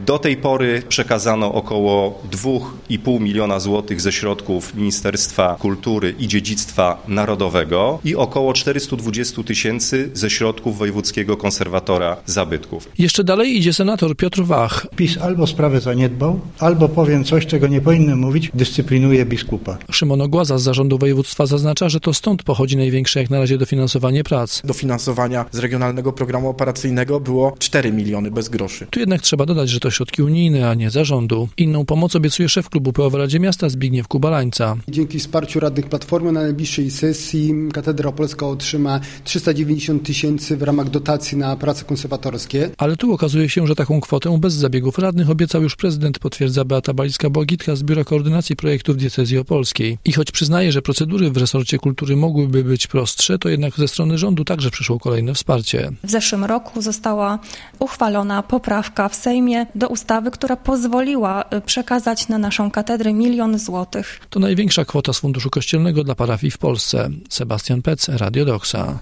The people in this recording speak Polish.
Do tej pory przekazano około 2,5 miliona złotych ze środków Ministerstwa Kultury i Dziedzictwa Narodowego i około 420 tysięcy ze środków Wojewódzkiego Konserwatora Zabytków. Jeszcze dalej idzie senator Piotr Wach. PiS albo sprawę zaniedbał, albo powiem coś, czego nie powinien mówić, dyscyplinuje biskupa. Szymon Ogłaza z Zarządu Województwa zaznacza, że to stąd pochodzi największe jak na razie dofinansowanie prac. Dofinansowania z Regionalnego Programu Operacyjnego było 4 miliony bez groszy. Tu jednak trzeba dodać, że to środki unijne, a nie zarządu. Inną pomoc obiecuje szef klubu PO w Radzie Miasta Zbigniew Kubalańca. Dzięki wsparciu radnych Platformy na najbliższej sesji Katedra Opolska otrzyma 390 tysięcy w ramach dotacji na prace konserwatorskie. Ale tu okazuje się, że taką kwotę bez zabiegów radnych obiecał już prezydent, potwierdza Beata Balicka-Błagitka z Biura Koordynacji Projektów Diecezji Opolskiej. I choć przyznaje, że procedury w resorcie kultury mogłyby być prostsze, to jednak ze strony rządu także przyszło kolejne wsparcie. W zeszłym roku została uchwalona poprawka w Sejmie do ustawy, która pozwoliła przekazać na naszą katedrę 1 milion złotych. To największa kwota z Funduszu Kościelnego dla parafii w Polsce. Sebastian Pec, Radio Doxa.